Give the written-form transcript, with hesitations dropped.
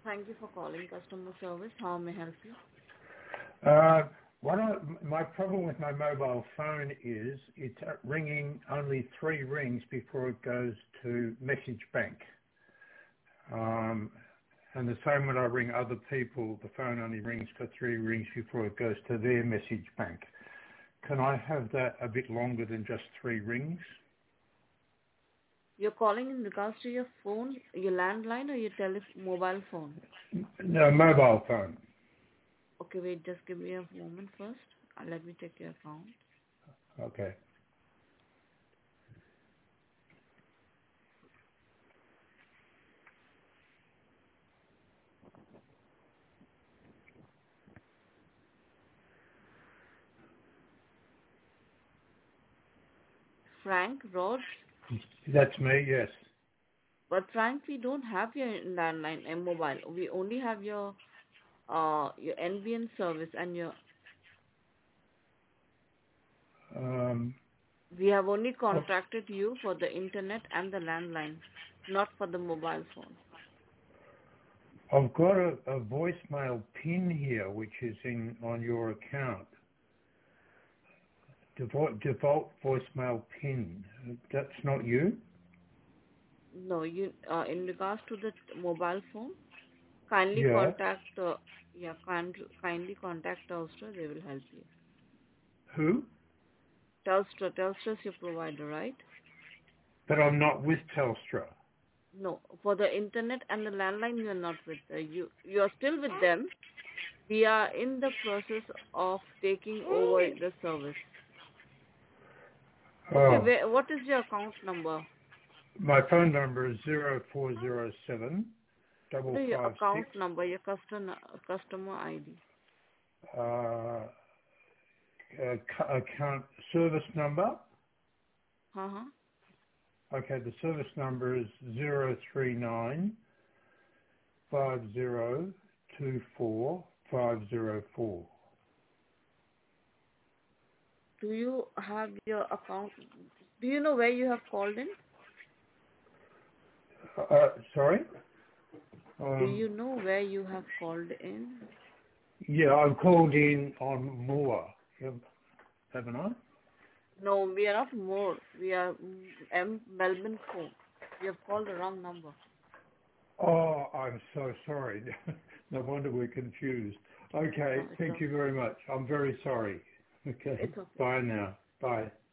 Thank you for calling customer service. How may I help you? Uh, my problem with my mobile phone is it's ringing only 3 rings before it goes to message bank. And the same when I ring other people, the phone only rings for 3 rings before it goes to their message bank. Can I have that a bit longer than just 3 rings? You're calling in regards to your phone, your landline, or your mobile phone? No, mobile phone. Okay, wait, just give me a moment first. Let me check your account. Okay. Frank Rhodes. That's me, yes. But Frank, we don't have your landline and mobile. We only have your NBN service and your. Um, We have only contracted you for the internet and the landline, not for the mobile phone. I've got a voicemail pin here, which is on your account. Default voicemail pin. That's not you? No, you. In regards to the mobile phone, kindly Yeah. contact. Kindly contact Telstra. They will help you. Who? Telstra is your provider, right? But I'm not with Telstra. No, for the internet and the landline, you are not with you. You are still with them. We are in the process of taking over the service. Okay, Oh, what is your account number? my phone number is 0407 What is your account 556 number? Your customer ID. account service number. Uh-huh. Okay, the service number is 039 5024 504. Do you have your account? Do you know where you have called in? Sorry? Do you know where you have called in? Yeah, I've called in on Moore, haven't I? No, we are not more. We are Melbourne phone. You have called the wrong number. Oh, I'm so sorry. No wonder we're confused. No, Okay, it's thank okay. you very much. I'm very sorry. Okay, It's okay. bye now. Bye.